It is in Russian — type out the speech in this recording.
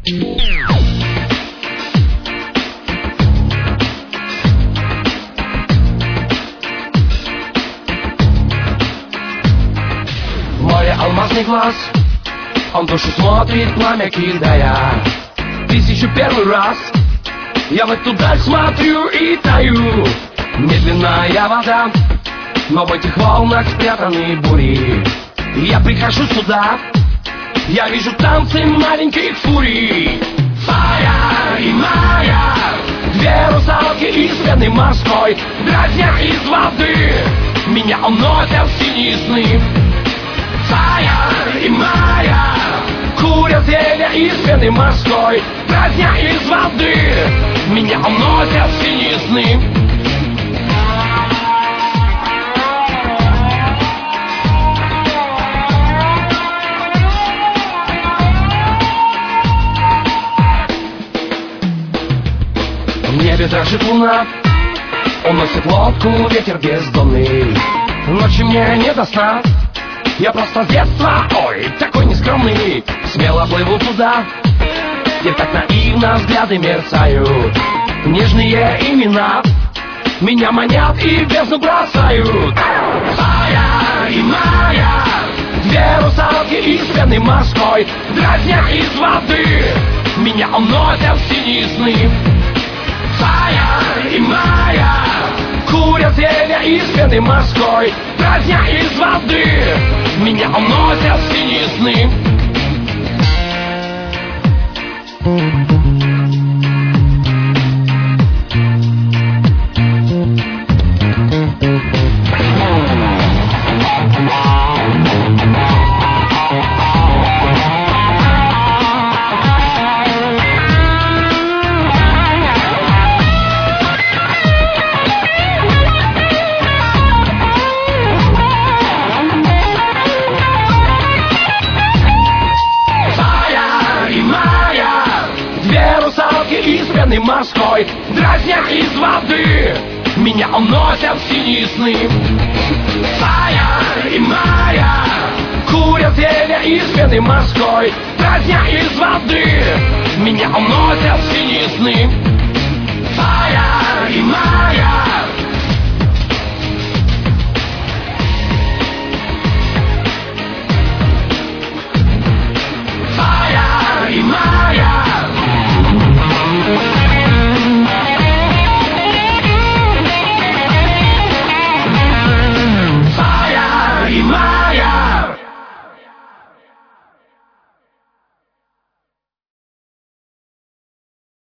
Мой алмазный глаз, он в душу смотрит, пламя кидая. 1001 раз я в эту даль смотрю и таю. Медленная вода, но в этих волнах спрятаны бури. Я прихожу сюда, я вижу танцы маленьких фурий. Фая и Майя, две русалки из пены морской, дразнят из воды, меня уносят в синие сны. Фая и Майя, курят зелья из пены морской, дразнят из воды, меня уносят в синие сны. В небе дрожит луна, уносит лодку ветер бездонный. Ночи мне не до сна, я просто с детства, ой, такой нескромный. Смело плыву туда, где так наивно взгляды мерцают. Нежные имена меня манят и в бездну бросают. Фая и Майя, две русалки из пены морской, дразнят из воды, меня уносят в синие сны. Фая и Майя, курят зелья из пены морской, дразнят из воды, меня уносят в синие сны. Из пены морской, дразнят из воды, меня уносят в синие сны. Фая и Майя, курят зелья из пены морской, дразнят из воды, меня уносят в синие сны. Фая и Майя,